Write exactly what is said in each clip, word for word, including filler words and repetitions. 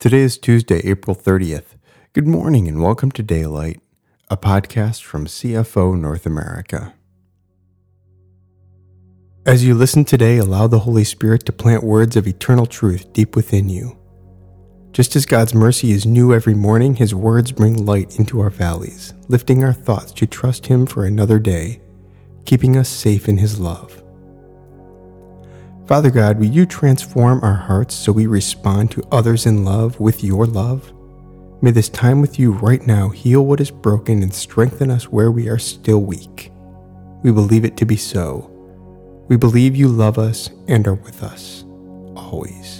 Today is Tuesday, April thirtieth. Good morning and welcome to Daylight, a podcast from C F O North America. As you listen today, allow the Holy Spirit to plant words of eternal truth deep within you. Just as God's mercy is new every morning, His words bring light into our valleys, lifting our thoughts to trust Him for another day, keeping us safe in His love. Father God, will you transform our hearts so we respond to others in love with your love? May this time with you right now heal what is broken and strengthen us where we are still weak. We believe it to be so. We believe you love us and are with us, always.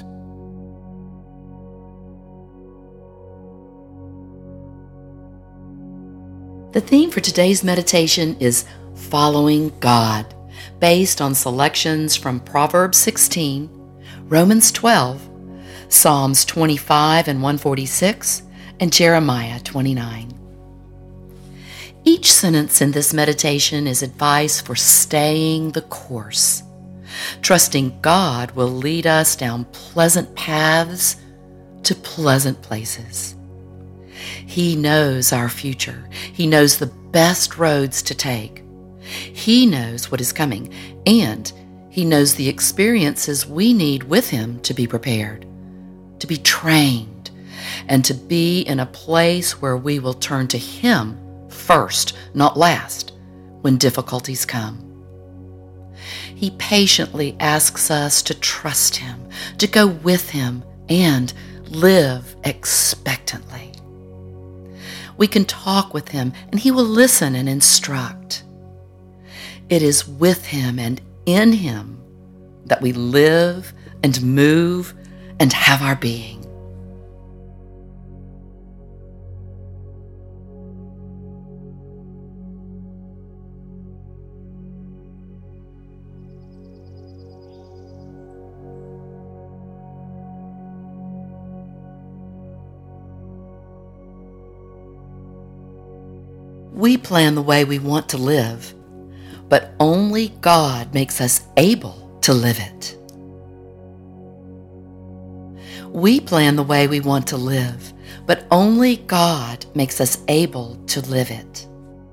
The theme for today's meditation is Following God, based on selections from Proverbs sixteen, Romans twelve, Psalms twenty-five and one forty-six, and Jeremiah twenty-nine. Each sentence in this meditation is advice for staying the course. Trusting God will lead us down pleasant paths to pleasant places. He knows our future. He knows the best roads to take. He knows what is coming, and He knows the experiences we need with Him to be prepared, to be trained, and to be in a place where we will turn to Him first, not last, when difficulties come. He patiently asks us to trust Him, to go with Him, and live expectantly. We can talk with Him, and He will listen and instruct. It is with Him and in Him that we live and move and have our being. We plan the way we want to live, but only God makes us able to live it. We plan the way we want to live, but only God makes us able to live it.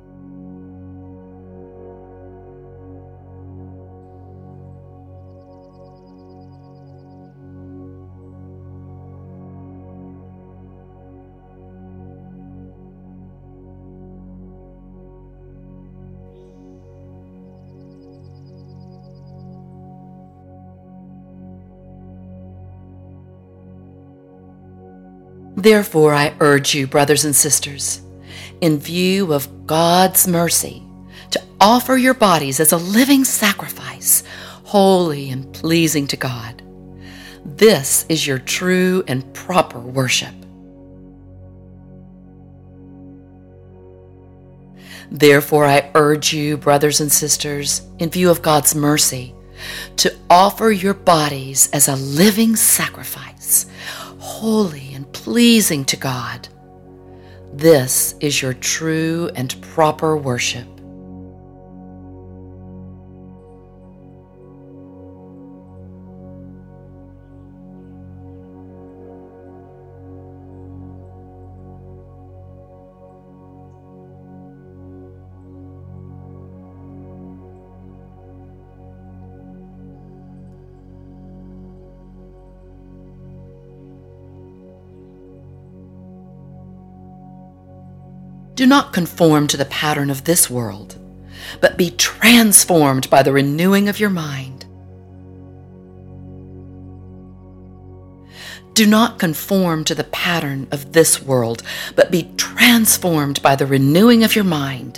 Therefore, I urge you, brothers and sisters, in view of God's mercy, to offer your bodies as a living sacrifice, holy and pleasing to God. This is your true and proper worship. Therefore, I urge you, brothers and sisters, in view of God's mercy, to offer your bodies as a living sacrifice, holy and pleasing to God. This is your true and proper worship. Do not conform to the pattern of this world, but be transformed by the renewing of your mind. Do not conform to the pattern of this world, but be transformed by the renewing of your mind.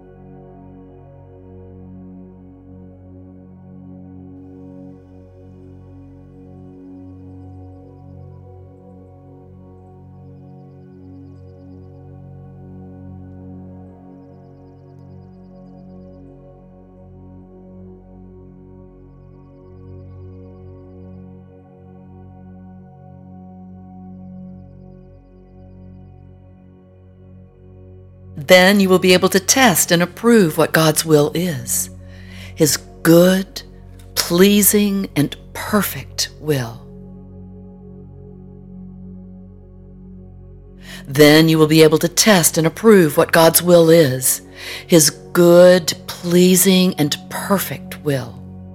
Then you will be able to test and approve what God's will is, His good, pleasing, and perfect will. Then you will be able to test and approve what God's will is, His good, pleasing, and perfect will.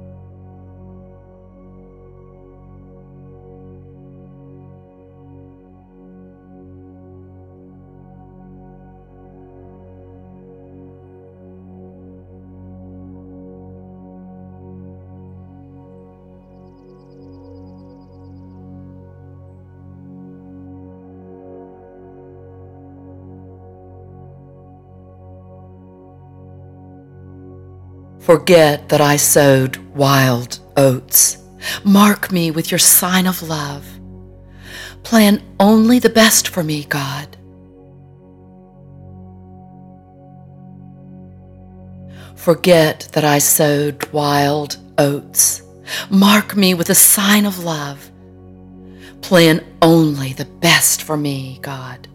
Forget that I sowed wild oats. Mark me with your sign of love. Plan only the best for me, God. Forget that I sowed wild oats. Mark me with a sign of love. Plan only the best for me, God.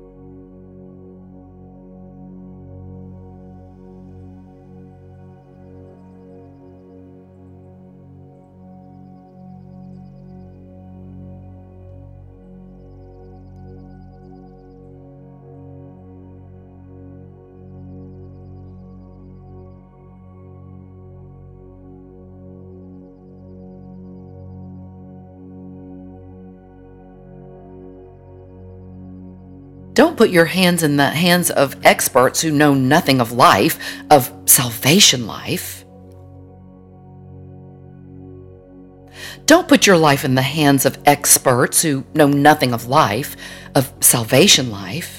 Don't put your hands in the hands of experts who know nothing of life, of salvation life. Don't put your life in the hands of experts who know nothing of life, of salvation life.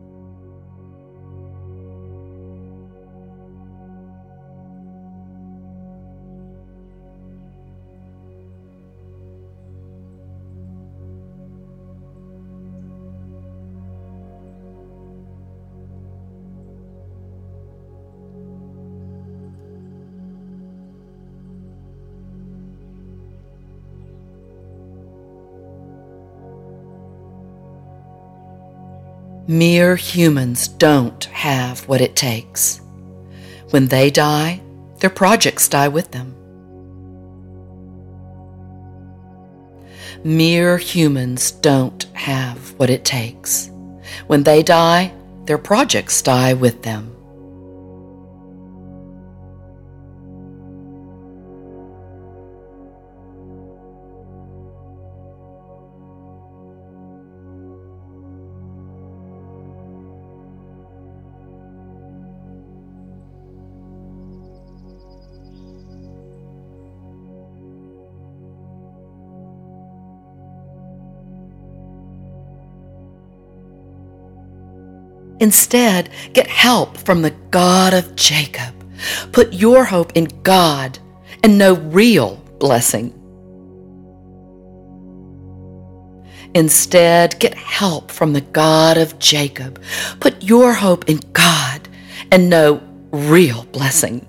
Mere humans don't have what it takes. When they die, their projects die with them. Mere humans don't have what it takes. When they die, their projects die with them. Instead, get help from the God of Jacob. Put your hope in God and know real blessing. Instead, get help from the God of Jacob. Put your hope in God and know real blessing.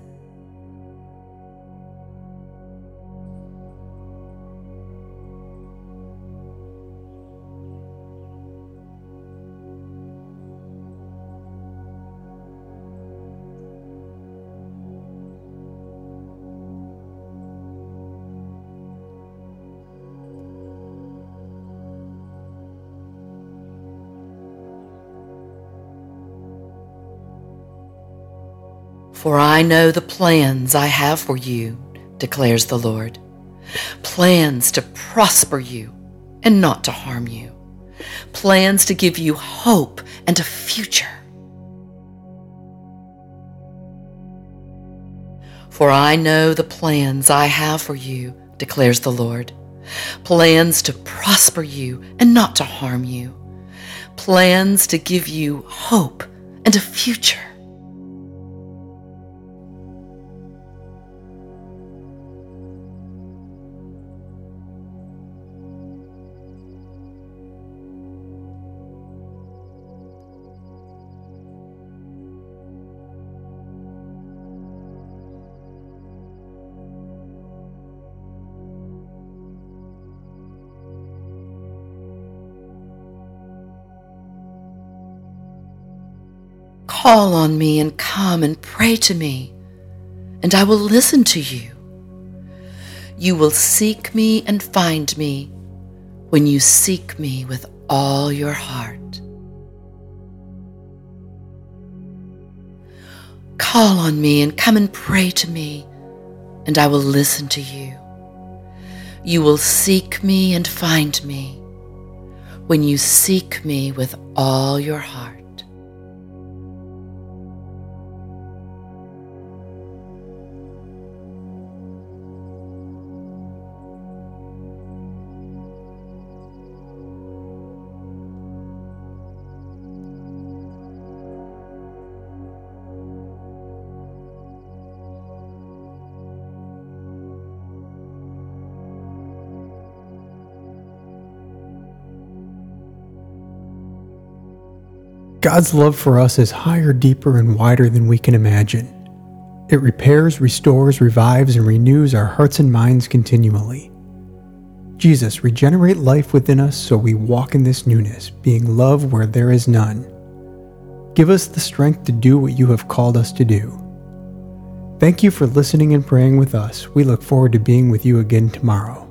For I know the plans I have for you, declares the Lord. Plans to prosper you and not to harm you. Plans to give you hope and a future. For I know the plans I have for you, declares the Lord. Plans to prosper you and not to harm you. Plans to give you hope and a future. Call on me and come and pray to me, and I will listen to you. You will seek me and find me when you seek me with all your heart. Call on me and come and pray to me, and I will listen to you. You will seek me and find me when you seek me with all your heart. God's love for us is higher, deeper, and wider than we can imagine. It repairs, restores, revives, and renews our hearts and minds continually. Jesus, regenerate life within us so we walk in this newness, being love where there is none. Give us the strength to do what you have called us to do. Thank you for listening and praying with us. We look forward to being with you again tomorrow.